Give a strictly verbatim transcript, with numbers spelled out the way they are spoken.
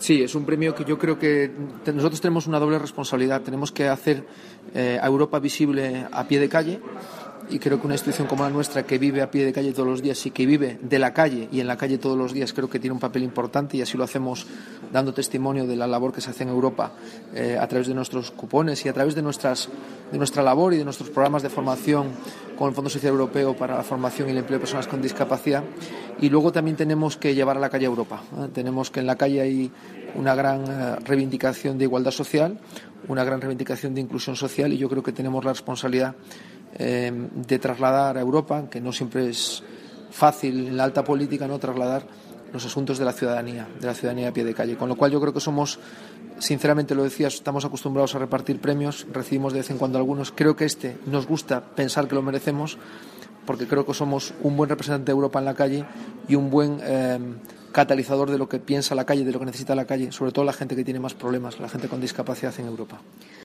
Sí, es un premio que yo creo que nosotros tenemos una doble responsabilidad. Tenemos que hacer eh, a Europa visible a pie de calle, y creo que una institución como la nuestra, que vive a pie de calle todos los días y que vive de la calle y en la calle todos los días, creo que tiene un papel importante, y así lo hacemos dando testimonio de la labor que se hace en Europa eh, a través de nuestros cupones y a través de, nuestras, de nuestra labor y de nuestros programas de formación con el Fondo Social Europeo para la formación y el empleo de personas con discapacidad. Y luego también tenemos que llevar a la calle a Europa. ¿eh? Tenemos que en la calle hay una gran eh, reivindicación de igualdad social, una gran reivindicación de inclusión social, y yo creo que tenemos la responsabilidad eh, de trasladar a Europa, que no siempre es fácil en la alta política, no trasladar los asuntos de la ciudadanía, de la ciudadanía a pie de calle. Con lo cual yo creo que somos, sinceramente lo decías, estamos acostumbrados a repartir premios, recibimos de vez en cuando algunos. Creo que este nos gusta pensar que lo merecemos, porque creo que somos un buen representante de Europa en la calle y un buen eh, catalizador de lo que piensa la calle, de lo que necesita la calle, sobre todo la gente que tiene más problemas, la gente con discapacidad en Europa.